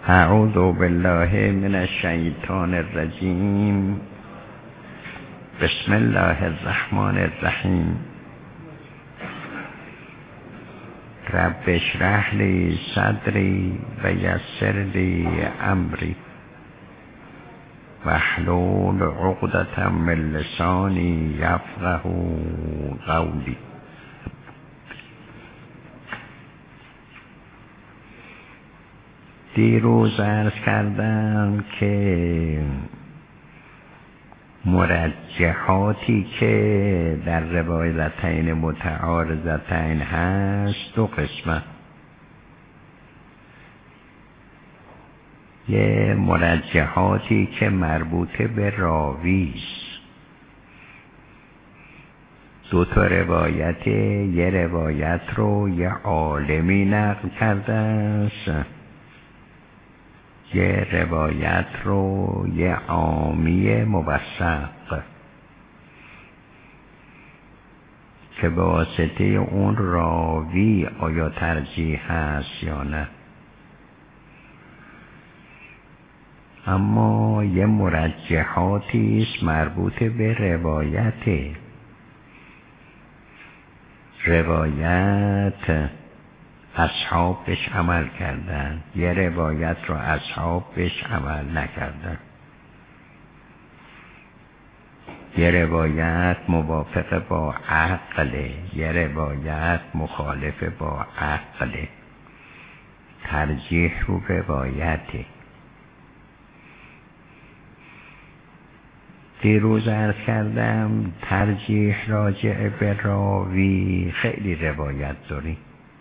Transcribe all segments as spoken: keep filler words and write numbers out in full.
اعوذ بالله من الشیطان الرجیم. بسم الله الرحمن الرحیم. رب اشرح لی صدری و یسر لی امری واحلل عقدة من لسانی یفقهوا قولی. دیروز عرض کردم که مرجحاتی که در روایتین متعارضتین هست دو قسمه. یه مرجحاتی که مربوط به راویست، دو تا روایت، یه روایت رو یه عالمی نقل کرده است، یه روایت رو یه عامی موثق که به واسطه اون راوی آیا ترجیح هست یا نه. اما یه مرجحاتی است مربوط به روایت روایت اصحاب بهش عمل کردن، یه روایت رو اصحاب بهش عمل نکردن، یه روایت موافق با عقل، یه روایت مخالف با عقل. ترجیح رو روایته. دیروز عرض کردم ترجیح راجع به راوی خیلی روایت داریم،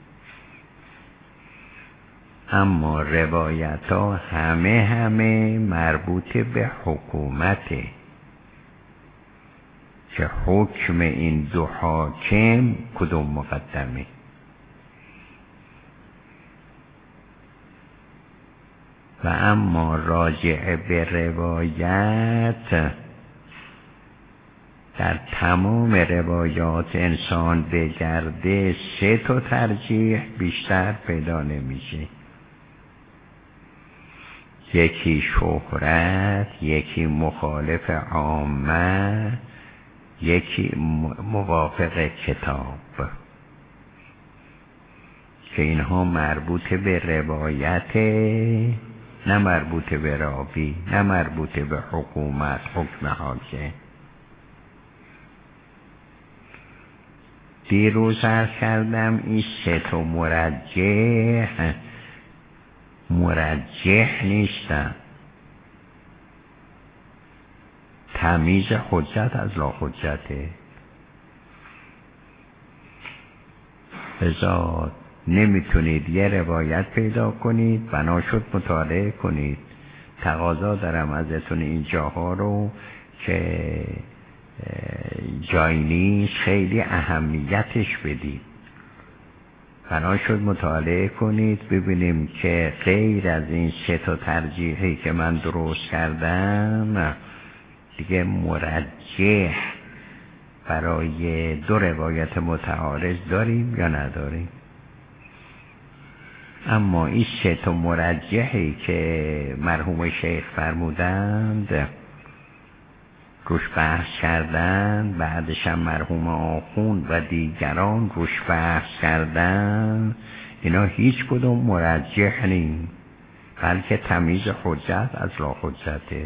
اما روایت ها همه همه مربوط به حکومته که حکم این دو حاکم کدوم مقدمه. و اما راجع به روایت در تمام روایات انسان بگرده سه تا ترجیح بیشتر پیدا نمیشه. یکی شهرت، یکی مخالف عامه، یکی موافق کتاب، که اینها مربوط به روایت، نه مربوط به راوی، نه مربوط به حکومت، حکم حاکم. دیروز عرض کردم این سه تا مرجح مرجح نیستن. تمیز حجت از لا حجته. لذا نمیتونید یه روایت پیدا کنید بنا شد مطالعه کنید. تقاضا دارم ازتون این جاها رو که جای نیست خیلی اهمیتش بدید. بنا شد مطالعه کنید ببینیم که غیر از این سه تا ترجیحی که من درست کردم دیگه مرجح برای دو روایت متعارض داریم یا نداریم. اما این سه تا مرجحی که مرحوم شیخ فرمودند روش بحث کردن، بعدش هم مرحوم آخوند و دیگران روش بحث کردن، اینا هیچ کدوم مرجح نیم، بلکه تمیز حجت از لا حجته.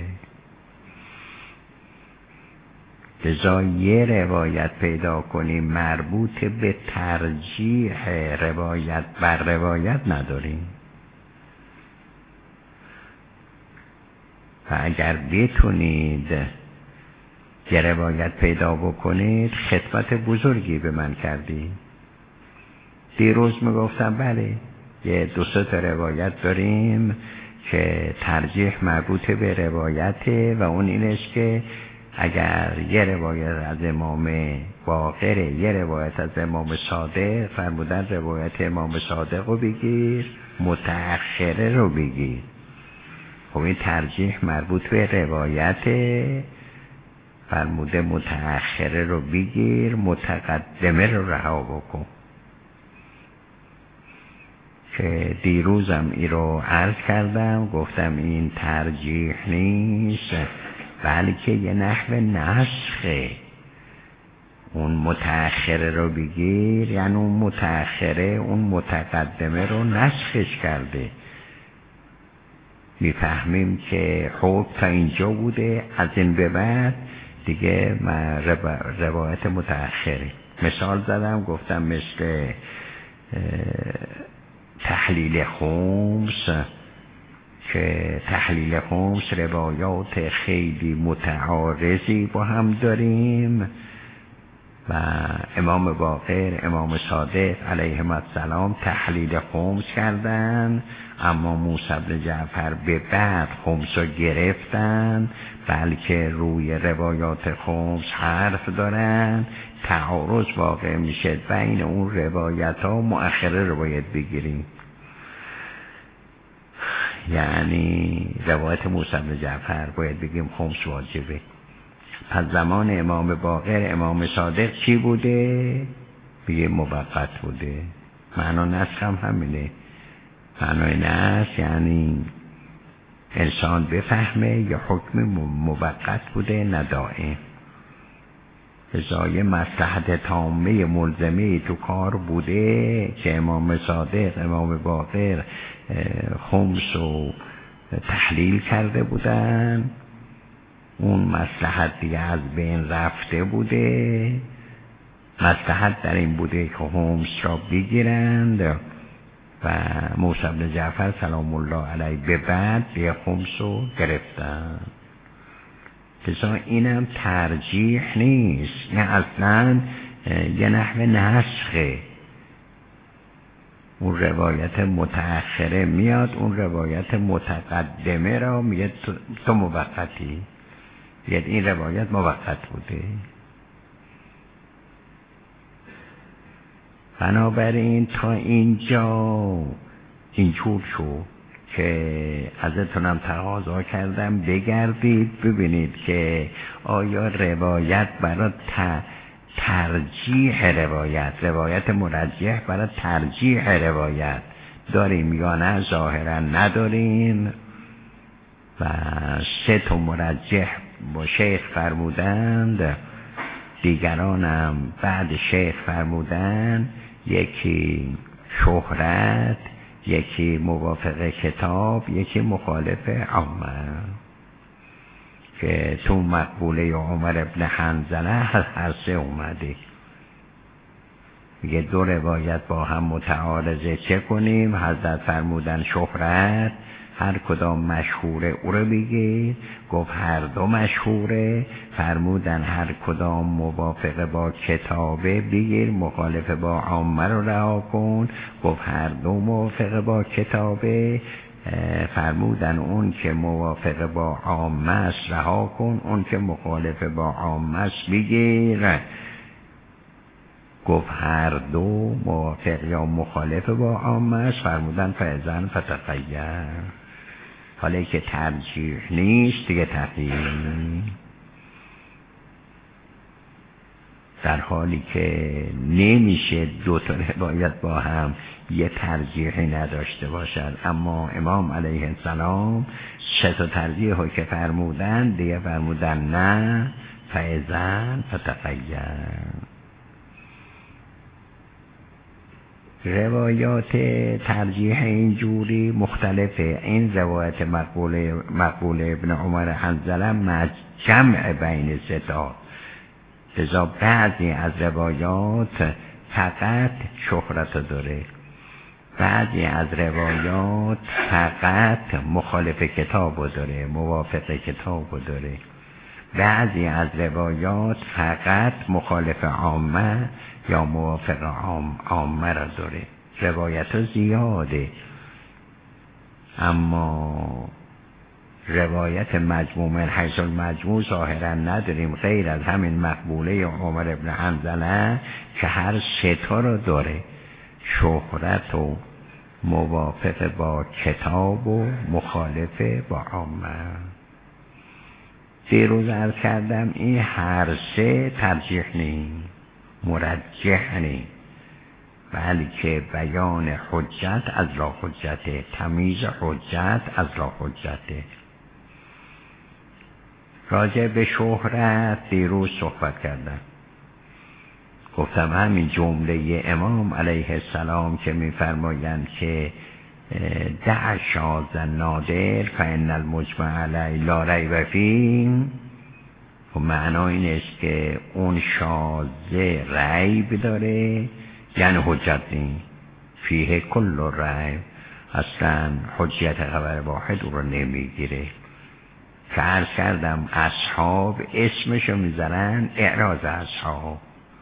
لذا یه روایت پیدا کنیم مربوط به ترجیح روایت بر روایت نداریم. و اگر بتونید یه روایت پیدا بکنید خدمت بزرگی به من کردی. دیروز میگفتم بله یه دو سه تا روایت داریم که ترجیح مربوط به روایته و اون اینش که اگر یه روایت از امام باقر، یه روایت از امام صادق، فرمودن روایت امام صادق رو بگیر، متأخره رو بگیر. خب این ترجیح مربوط به روایته، فرموده متأخره رو بگیر، متقدمه رو رها بکن. که دیروزم ای رو عرض کردم، گفتم این ترجیح نیست بلکه یه نحو نسخه. اون متأخره رو بگیر یعنی اون متأخره اون متقدمه رو نسخش کرده. میفهمیم که حکم تا اینجا بوده، از این به بعد دیگه روایت متأخره. مثال زدم گفتم مثل تحلیل خمس که تحلیل خمس روایات خیلی متعارضی با هم داریم و امام باقر، امام صادق علیهم السلام تحلیل خمس کردن، اما موسی بن جعفر به بعد خمس رو گرفتن، بلکه روی روایات خمس حرف دارن، تعارض واقع میشه بین اون روایت ها، مؤخره رو باید بگیریم. یعنی روایت موسی بن جعفر باید بگیم خمس واجبه. پس زمان امام باقر، امام صادق چی بوده؟ بگه موقت بوده. معنا نسخ هم همینه. معنای نسخ یعنی انسان بفهمه یا حکم موقت بوده نه دائم. ازای مصلحت تامه ملزمه تو کار بوده که امام صادق، امام باقر خمس و تحلیل کرده بودن، اون مصلحت دیگه از بین رفته بوده. مصلحت در این بوده که خمس را بگیرند و موسی بن جعفر سلام الله علیه به بعد دیگه خمس رو گرفتن. لذا اینم ترجیح نیست، نه اصلا یه نحو نسخه. اون روایت متأخره میاد، اون روایت متقدمه را میگه تو, تو موقتی، یعنی این روایت موقت بوده. بنابراین تا اینجا اینجور شد که ازتونم تقاضا کردم بگردید ببینید که آیا روایت برای ترجیح روایت، روایت مرجح برای ترجیح روایت داریم یا نه؟ ظاهرا نداریم. و سه تا مرجح با شیخ فرمودند، دیگرانم بعد شیخ فرمودند، یکی شهرت، یکی موافق کتاب، یکی مخالف عامه. که تو مقبوله عمر ابن حنظله هر سه اومده. میگه دو روایت با هم متعارضه، چه کنیم؟ حضرت فرمودن شهرت، هر کدام مشهوره او رو بگیر. گفت هر دو مشهوره. فرمودن هر کدام موافق با کتابه بگیر، مخالف با عامه رو رها کن. گفت هر دو موافق با کتابه. فرمودن اون که موافق با عامه است رها کن، اون که مخالف با عامه است بگیر. گفت هر دو موافق یا مخالف با عامه است. فرمودن فاذن فتخیر. حالا که ترجیح نیست دیگه تقییم، در حالی که نمیشه دو تا روایت با هم یه ترجیحی نداشته باشد. اما امام علیه السلام سه تا ترجیح که فرمودن دیگه فرمودن نه، فاذن فتخیر. روایات ترجیح اینجوری مختلفه. این روایت مقبوله مقبوله ابن عمر حنظله جمع بین ستا. لذا بعضی از روایات فقط شهرت داره، بعضی از روایات فقط مخالف کتاب داره، موافق کتاب داره، بعضی از روایات فقط مخالف عامه یا موافق عام عامه را داره. روایت ها زیاده، اما روایت مجموع من حیث المجموع ظاهرا نداریم غیر از همین مقبوله عمر ابن حنظله که هر سه تا رو داره، شهرت و موافق با کتاب و مخالف با عامه. دیروز عرض کردم این هر سه ترجیح نیم، مرجح نیم، بلکه بیان حجت از لا حجته، تمیز حجت از لا حجته. راجع به شهرت دیروز صحبت کردم، گفتم همین جمله امام علیه السلام که میفرمایند که دع شاذ نادر فان المجمع علیه لا ریب فیه، و معنا این است که اون شاذ ریب داره یعنی حجت نیست، فیه کل ریب، اصلا حجت خبر واحد رو نمیگیره. که عرض کردم اصحاب اسمشو میذارن اعراض اصحاب.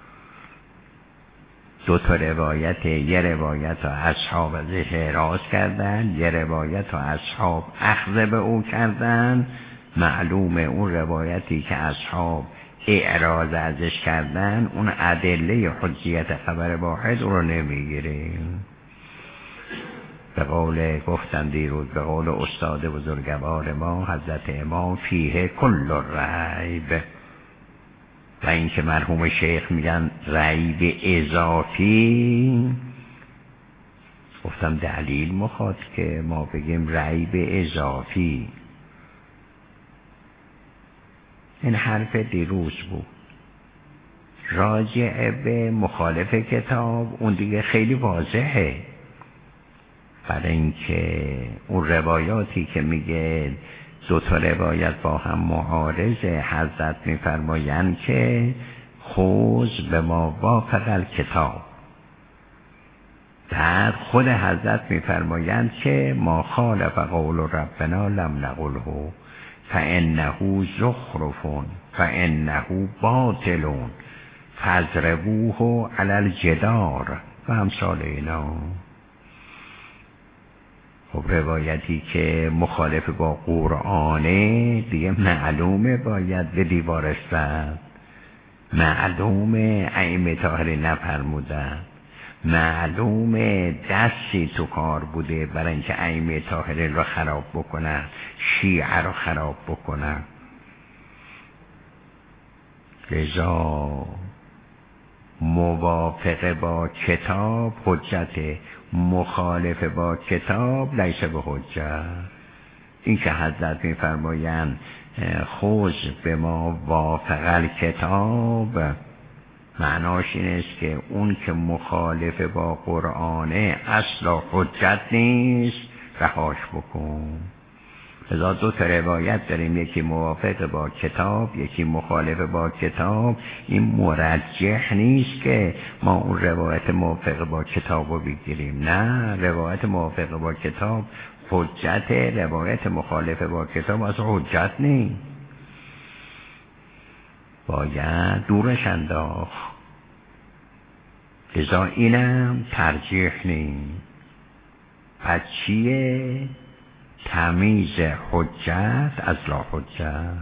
دو تا روایت، یه روایت ها اصحاب ازش اعراض کردن، یه روایت ها اصحاب اخذ به او کردن. معلومه اون روایتی که اصحاب اعراض ازش کردن اون ادله حجیت خبر واحد رو نمیگیره. به قول گفتم دیروز، به قول استاد بزرگوار ما حضرت امام فیه کل ریب، و این که مرحوم شیخ میگن ریب اضافی، گفتم دلیل مخواد که ما بگیم ریب اضافی. این حرف دیروز بود. راجع به مخالف کتاب اون دیگه خیلی واضحه، برای اینکه اون روایاتی که میگه دو تا روایت با هم معارضه، حضرت میفرمایند که خوز به ما وافق الکتاب، بعد خود حضرت میفرمایند که ما خالف قول ربنا لم نقله فانه زخرف فانه باطل فاضربوه علی الجدار و امثال اینا. خب روایتی که مخالف با قرآنه دیگه معلومه باید به دیوار زد، معلومه ائمه طاهره نفرمودن، معلومه دستی تو کار بوده برای اینکه ائمه طاهره رو خراب بکنن، شیعه رو خراب بکنن. لذا موافقه با کتاب حجت، مخالف با کتاب لیس به حجت. این که حضرت میفرمایند خوز به ما وافق الکتاب، معناش این است که اون که مخالف با قرآنه اصلا حجت نیست، رهاش بکن. لذا دو تا روایت داریم، یکی موافق با کتاب، یکی مخالف با کتاب. این مرجح نیست که ما اون روایت موافق با کتاب رو بگیریم، نه، روایت موافق با کتاب حجت، روایت مخالف با کتاب از حجت نیست، باید دورش انداخت. لذا اینم ترجیح نیست. پس چیه؟ تمیز حجت از لا حجت.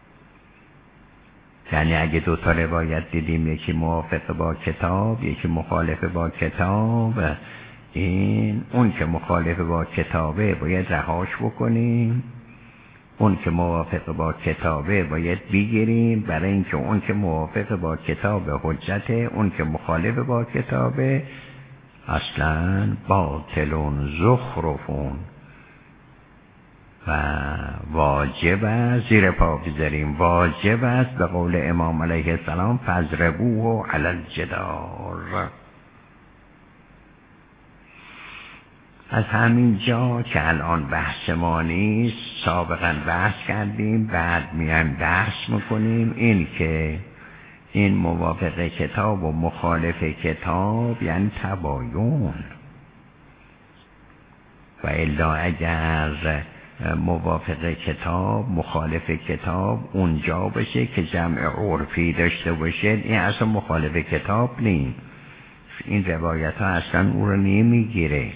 یعنی اگه دو تا روایت دیدیم، یکی موافق با کتاب یکی مخالف با کتاب، این اون که مخالف با کتابه باید رهاش بکنیم، اون که موافق با کتابه باید بگیریم، برای اینکه اون که موافق با کتاب حجته، اون که مخالف با کتابه اصلا باطلون زخرفون و واجب است زیر پا بذاریم، واجب است به قول امام علیه السلام فاضربوه علی الجدار. از همین جا که الان بحث ما نیست، سابقا بحث کردیم، بعد میایم بحث میکنیم این که این موافق کتاب و مخالف کتاب یعنی تباین. و الا اگر موافق کتاب مخالف کتاب اونجا باشه که جمع عرفی داشته باشه، این اصلا مخالف کتاب نیست، این روایت ها اصلا او رو نمیگیره.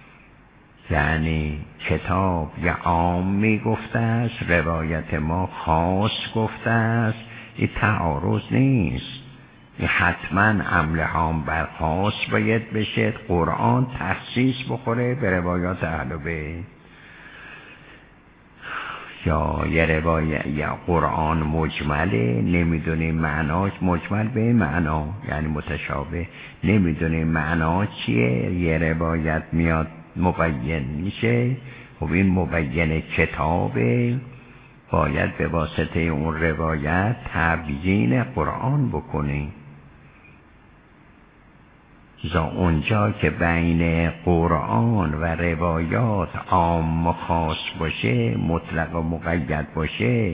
یعنی کتاب یا عام می گفته است، روایت ما خاص گفته است، این تعارض نیست، این حتما عمل عام بر خاص باید بشه، قرآن تخصیص بخوره به روایات اهل بیت. یا یه روایت یا قرآن مجمله، نمیدونیم معناش، مجمل به معنا یعنی متشابه، نمیدونیم معنا چیه، یه روایت میاد مبین میشه. خب این مبین کتابه، باید به واسطه اون روایت تبیین قرآن بکنیم. زا اونجا که بین قرآن و روایات عام و خاص باشه، مطلق و مقید باشه،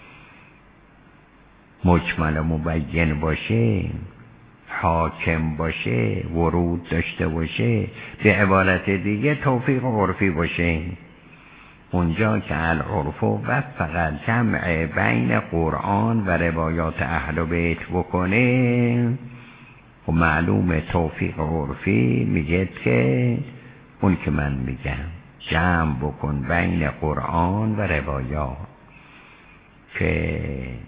مجمل و مبین باشه، حاکم باشه، ورود داشته باشه، به عبارت دیگه توفیق عرفی باشه، اونجا که العرف و فقط جمع بین قرآن و روایات اهل بیت بکنه، و معلوم توفیق عرفی میگه که اون که من میگم جمع بکن بین قرآن و روایات، که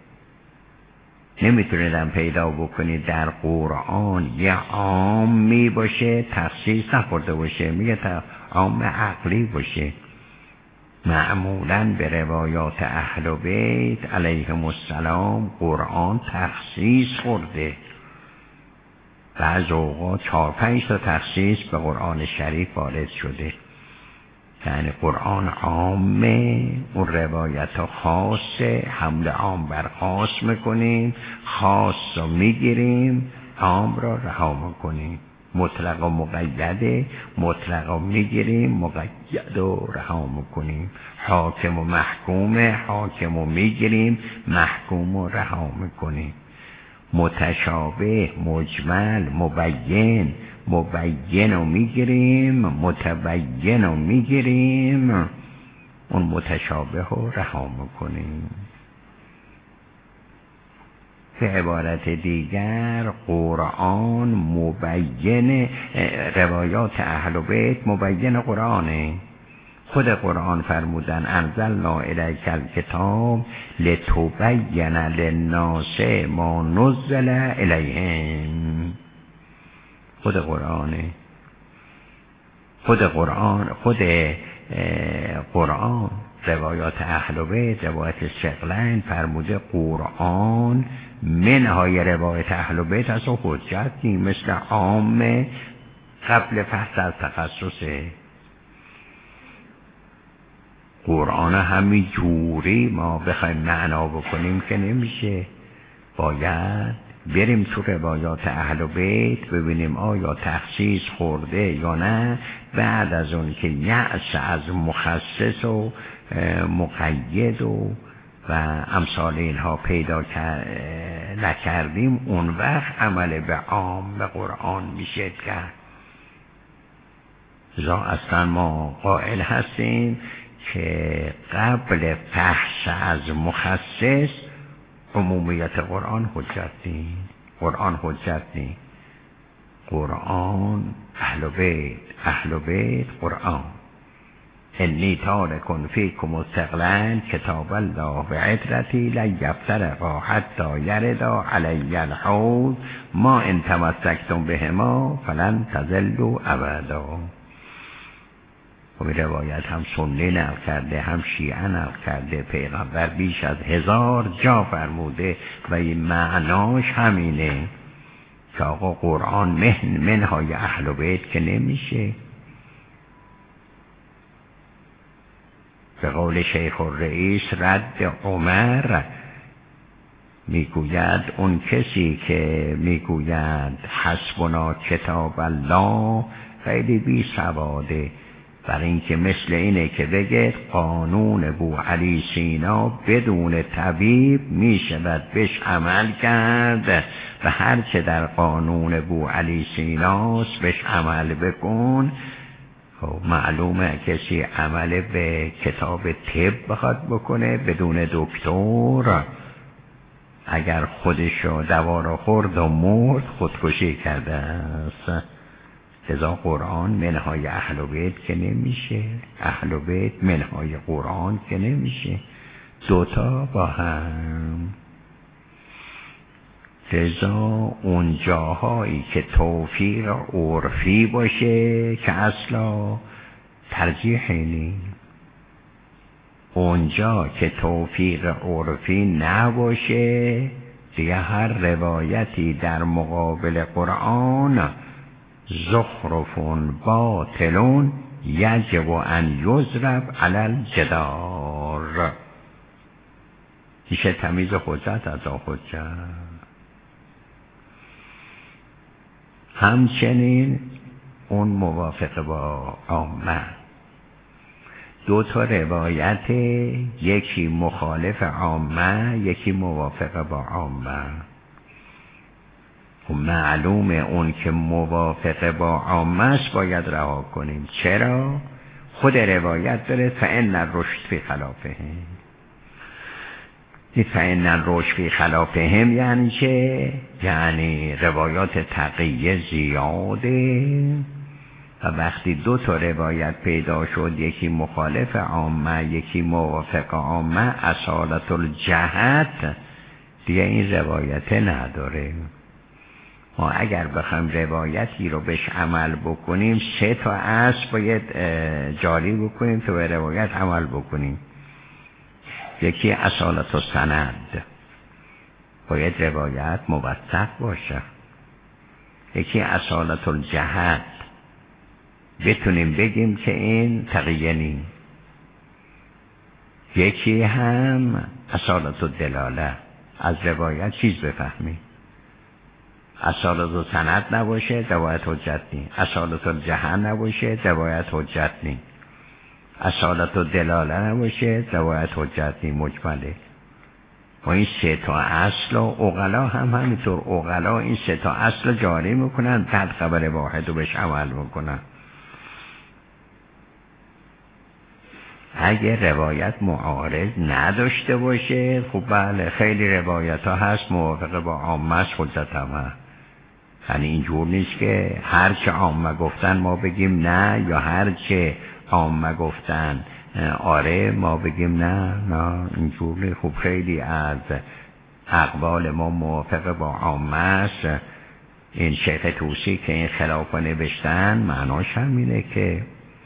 نمیتونیدم پیدا بکنید در قرآن یه عامی باشه تخصیص نخورده باشه، میگه عام عقلی باشه. معمولاً به روایات اهل بیت علیهم السلام قرآن تخصیص خورده، بعض اوقات چهار پنج تا تخصیص به قرآن شریف وارد شده، یعنی قرآن عامه، اون روایت ها خاصه، حمل عام بر خاص میکنیم، خاص رو میگیریم، عام را رها میکنیم، مطلق و مقیده، مطلق رو میگیریم، مقید رو رها میکنیم، حاکم و محکوم، حاکم رو میگیریم، محکوم رو رها میکنیم، متشابه، مجمل، مبین، مبین رو میگیریم، متبین رو میگیریم، اون متشابه رو رها میکنیم. به عبارت دیگر قرآن مبین، روایات اهل بیت مبین قرآنه. خود قرآن فرمودن انزلنا الیک الکتاب لتبین للناس ما نزل الیهم. خود قرآنه، خود قرآن خود قرآن روایات اهل بیت، روایت شغلین فرموده قرآن منهای روایت اهل بیت از حجت نیم، مثل عام قبل فحص از تخصصه. قرآن همین جوری ما بخوایم معنا بکنیم که نمیشه، باید بریم تو روایات اهل بیت ببینیم آیا تخصیص خورده یا نه. بعد از اون که یأس از مخصص و مقید و و امثال اینها پیدا نکردیم، اون وقت عمل به عام به قرآن میشه کرد. لذا اصلا ما قائل هستیم که قبل فحص از مخصص عمومیت قرآن حجت نیست. قرآن حجت نیست. قرآن اهل بیت، اهل بیت قرآن. انی تارکن فیکم ثقلین کتاب الله و عترتی لن یفترقا حتی یردا علی الحوض ما ان تمسکتم بهما فلن تضلوا ابدا. و به روایت هم سنی نقل کرده، هم شیعه نقل کرده، پیغمبر بیش از هزار جا فرموده و این معناش همینه که آقا قرآن مهن منهای اهل بیت که نمیشه. به قول شیخ الرئیس رد عمر میگوید اون کسی که میگوید حسبنا کتاب الله خیلی بی سواده، برای اینکه مثل اینه که بگه قانون بو علی سینا بدون طبیب میشود بهش عمل کرد و هر چه در قانون بو علی سیناست بهش عمل بکن. خب معلومه کسی عمل به کتاب طب بخواد بکنه بدون دکتر، اگر خودشو دوا رو خورد و مرد خودکشی کرده است. لذا قرآن منهای اهل بیت که نمیشه، اهل بیت منهای قرآن که نمیشه، دوتا با هم. لذا اون جاهایی که توفیق عرفی باشه که اصلا ترجیح نیست، اونجا که توفیق عرفی نباشه دیگه هر روایتی در مقابل قرآن زخرفون باطلون یجب ان یضرب علی الجدار، میشه تمیز حجت از حجت. همچنین اون موافق با عامه، دو تا روایت، یکی مخالف عامه یکی موافق با عامه. و معلومه اون که موافق با عامه است باید رها کنیم. چرا؟ خود روایت داره فإن الرشد فی خلافهم. فإن الرشد فی خلافهم یعنی چه؟ یعنی روایات تقیه زیاده و وقتی دو تا روایت پیدا شد، یکی مخالف عامه یکی موافق عامه، اصالت الجهت دیگه این روایت نداره. ما اگر بخوایم روایتی رو بهش عمل بکنیم سه تا اصل باید جاری بکنیم تا به روایت عمل بکنیم. یکی اصالت السند، باید روایت موثق باشه. یکی اصالت الجهت، بتونیم بگیم که این تقیه نیم. یکی هم اصالت الدلاله، از روایت چیز بفهمیم. اصالت السند نباشه روایت حجت نیم، اصالت الجهت نباشه روایت حجت نیم، اصالت الدلاله نباشه روایت حجت نیم مجمله. و این سه تا اصل و عقلا هم همینطور، عقلا این سه تا اصل جاری میکنن، بعد خبر واحد رو بهش عمل میکنن. اگه روایت معارض نداشته باشه، خب بله خیلی روایت ها هست موافق با عامه است، حجت هم هست. یعنی اینجور نیست که هر چه عامه گفتن ما بگیم نه، یا هر چه عامه گفتن آره ما بگیم نه. نه اینجور نیست. خب خیلی از اقوال ما موافق با عامه است. این شیخ طوسی که این خلاف نوشتن معناش همینه که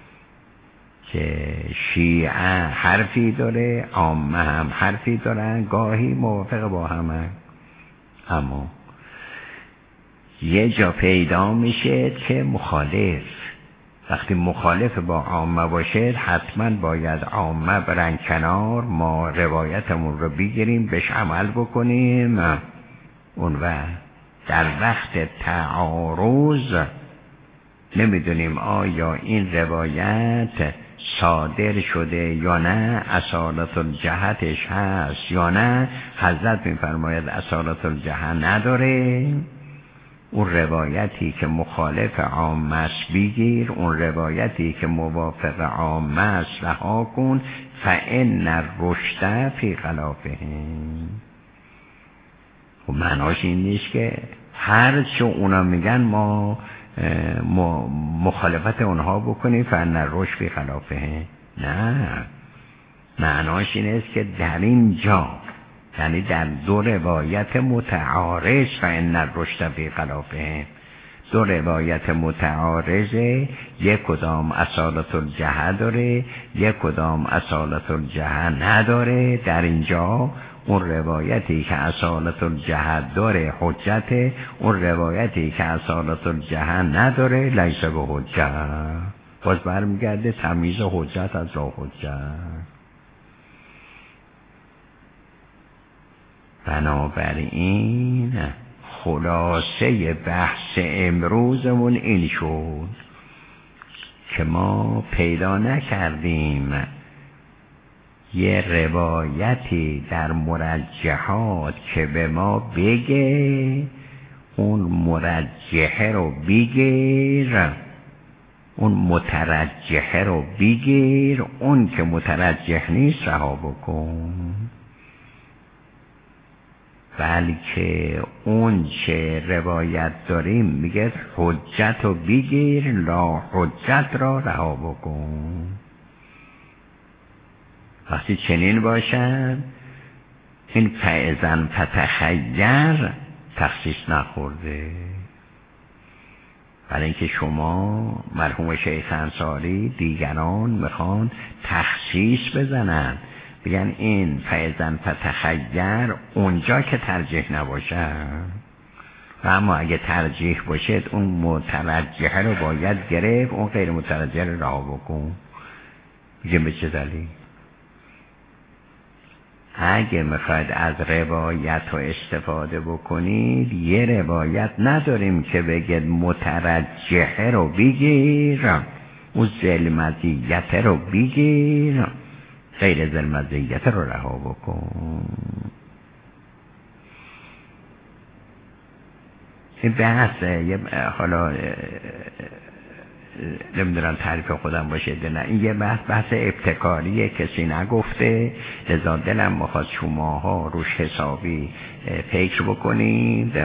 که شیعه حرفی داره، عامه هم حرفی دارن، گاهی موافق با همه. اما یه جا پیدا میشه که مخالف، وقتی مخالف با عامه باشه حتما باید عامه برن کنار، ما روایتمون رو بگیریم بهش عمل بکنیم. اون وقت در وقت تعارض نمیدونیم آیا این روایت صادر شده یا نه، اصالت الجهتش هست یا نه. حضرت میفرماید اصالت الجهت نداره. اون روایتی که مخالف عامه است بگیر، اون روایتی که موافق عامه است رها کن. فإن الرشد فی خلافهم. خب معناش این نیست که هر چه اونا میگن ما مخالفت اونها بکنیم. فإن الرشد فی خلافهم نه، معناش این است که در این جا، یعنی در دو روایت متعارض، فإن الرشد فی خلافهم، دو روایت متعارضه، یک کدام اصالت الجهت داره یک کدام اصالت الجهت نداره. در اینجا اون روایتی که اصالت الجهت داره حجته، اون روایتی که اصالت الجهت نداره لیس به حجت. باز برمیگرده تمیز حجت از را حجت. بنابراین خلاصه بحث امروزمون این شد که ما پیدا نکردیم یه روایتی در مرجحات که به ما بگه اون مرجحه رو بگیر، اون مترجحه رو بگیر، اون که مترجح نیست رها بکن. بلکه اون چه روایت داریم میگه حجت رو بگیر، لا حجت را رها بکن. وقتی چنین باشد این فعزن فتخیر تخصیص نخورده. برای اینکه شما مرحوم شیخ انصاری دیگران میخوان تخصیص بزنن، بگن این فیضن فتخیر اونجا که ترجیح نباشه، و اما اگه ترجیح باشه اون مترجحه رو باید گرفت، اون غیر مترجحه رو رها بکن. بگیم به چه دلیل؟ اگه میخواید از روایت رو استفاده بکنید، یه روایت نداریم که بگید مترجحه رو بگیر، اون ذی‌المزیت رو بگیر، غیر ذی‌المزیت رو رها بکن. این بحث حالا نمیدونم تعریف خودم باشه نه، این یه بحث بحث ابتکاریه، کسی نگفته، لذا دلم میخواد شماها روش حسابی فکر بکنید،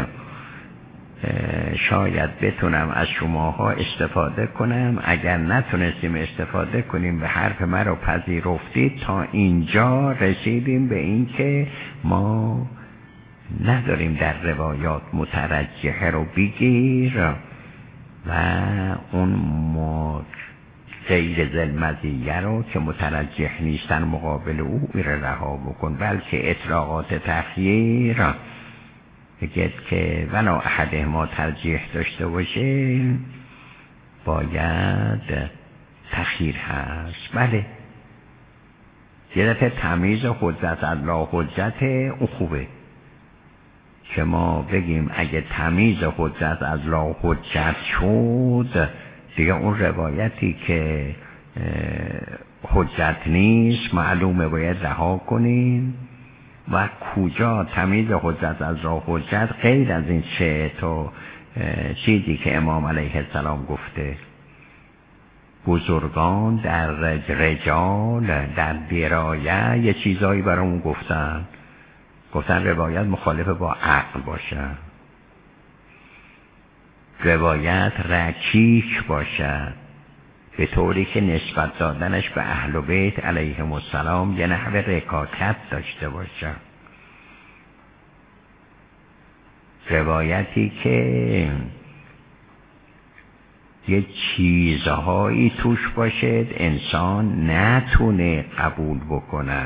شاید بتونم از شماها استفاده کنم. اگر نتونستیم استفاده کنیم به حرف من رو پذیرفتید. تا اینجا رسیدیم به این که ما نداریم در روایات مترجحه رو بگیر و اون مد غیر ذی‌المزیه رو که مترجح نیستن مقابل او میره رها بکن، بلکه اطلاقات تخییر بگید که ولا احد ما ترجیح داشته باشه باید تخییر هست. بله یه دفعه تمیز حجت از لا حجت اون خوبه که ما بگیم اگه تمیز حجت از لا حجت شد دیگه اون روایتی که حجت نیست معلومه باید رها کنیم. و کجا تمیز حجت از لا حجت غیر از این سه تا چیزی که امام علیه السلام گفته، بزرگان در رجال در درایه یه چیزایی برامون گفتن، گفتن روایت مخالف با عقل باشه، روایت رکیک باشه به طوری که نسبت دادنش به اهل بیت علیهم السلام یه نحو رکاکت داشته باشه، روایتی که یه چیزهایی توش باشه انسان نتونه قبول بکنه.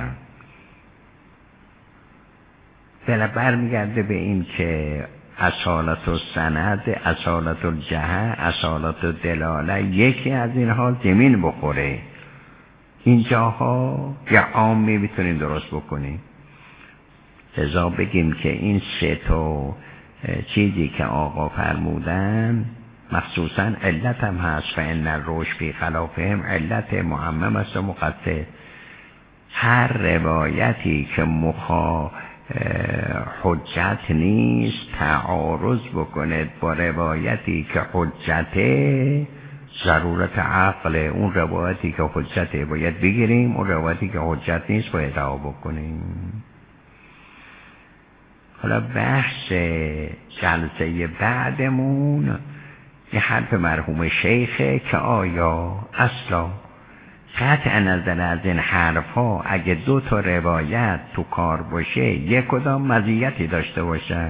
دل برمیگرده به این که اصالت و سند، اصالت و جهه، اصالت و دلاله، یکی از اینها زمین بخوره. اینجاها یه عامی میتونیم درست بکنیم. لذا بگیم که این سه تا چیزی که آقا فرمودن مخصوصا علت هم هست، فإن الرشد فی خلافهم علت معمم است و مقطع. هر روایتی که مخا حجت نیست تعارض بکنه با روایتی که حجته، ضرورت عقل اون روایتی که حجته باید بگیریم، اون روایتی که حجت نیست باید رها بکنیم. حالا بحث جلسه بعدمون یه حرف مرحوم شیخه که آیا اصلا قطع نظر از این حرف ها اگه دو تا روایت تو کار باشه یک کدام مزیتی داشته باشه،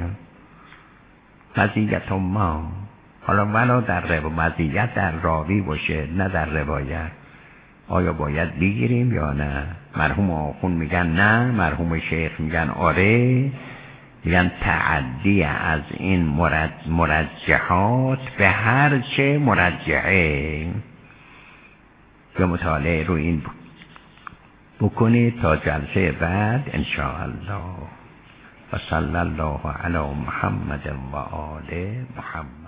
مزیت ما، حالا ولا در مزیت در راوی باشه نه در روایت، آیا باید بگیریم یا نه؟ مرحوم آخون میگن نه، مرحوم شیخ میگن آره، میگن تعدی از این مرج مرجحات به هر چه مرجحه. به مطالعه رو این بکنید تا جلسه بعد انشاءالله. و صلی الله علی محمد و آل محمد.